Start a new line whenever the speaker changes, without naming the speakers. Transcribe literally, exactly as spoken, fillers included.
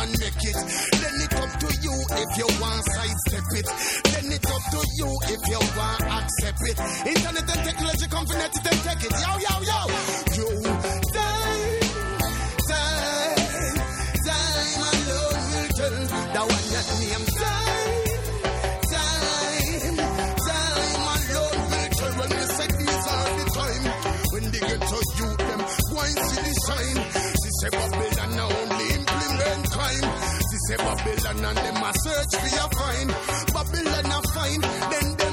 and make it. Then it up to you if you want sidestep it. Then it up to you if you want accept it. Internet and technology come for net it and take it. Yo, yo, yo. You time, time, time alone will tell. The one that name time, time, time alone will tell. When you say these are the time, when they get to you, them go and see the sign. She say Babylon now only implement crime. She say Babylon and them a search for your find. Babylon a find, then they